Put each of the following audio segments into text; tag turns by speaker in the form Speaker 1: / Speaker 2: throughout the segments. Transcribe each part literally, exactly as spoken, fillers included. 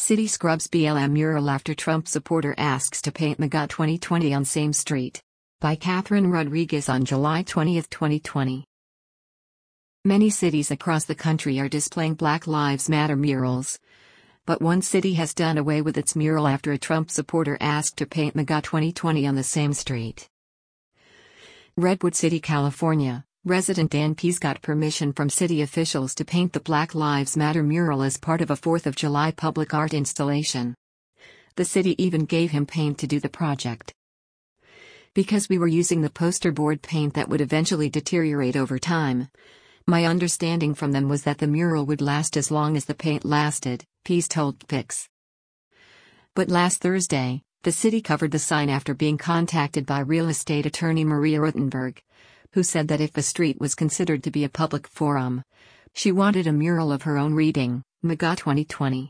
Speaker 1: City scrubs B L M mural after Trump supporter asks to paint MAGA twenty twenty on same street. By Catherine Rodriguez on July twentieth, twenty twenty. Many cities across the country are displaying Black Lives Matter murals. But one city has done away with its mural after a Trump supporter asked to paint MAGA twenty twenty on the same street. Redwood City, California. Resident Dan Pease got permission from city officials to paint the Black Lives Matter mural as part of a fourth of July public art installation. The city even gave him paint to do the project. Because we were using the poster board paint that would eventually deteriorate over time, my understanding from them was that the mural would last as long as the paint lasted, Pease told Pix. But last Thursday, the city covered the sign after being contacted by real estate attorney Maria Ruttenberg, who said that if the street was considered to be a public forum, she wanted a mural of her own reading, MAGA twenty twenty.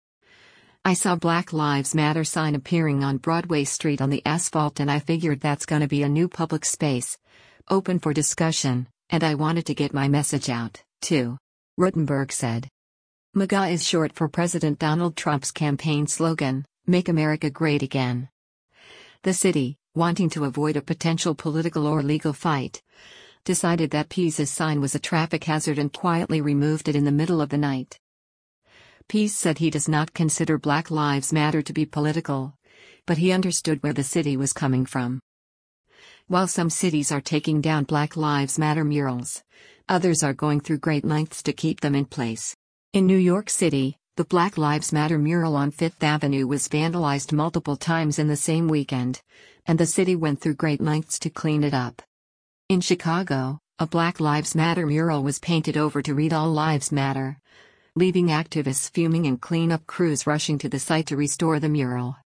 Speaker 1: I saw Black Lives Matter sign appearing on Broadway Street on the asphalt and I figured that's gonna be a new public space, open for discussion, and I wanted to get my message out, too, Ruttenberg said. MAGA is short for President Donald Trump's campaign slogan, Make America Great Again. The city, wanting to avoid a potential political or legal fight, decided that Pease's sign was a traffic hazard and quietly removed it in the middle of the night. Pease said he does not consider Black Lives Matter to be political, but he understood where the city was coming from. While some cities are taking down Black Lives Matter murals, others are going through great lengths to keep them in place. In New York City, the Black Lives Matter mural on Fifth Avenue was vandalized multiple times in the same weekend, and the city went through great lengths to clean it up. In Chicago, a Black Lives Matter mural was painted over to read All Lives Matter, leaving activists fuming and cleanup crews rushing to the site to restore the mural.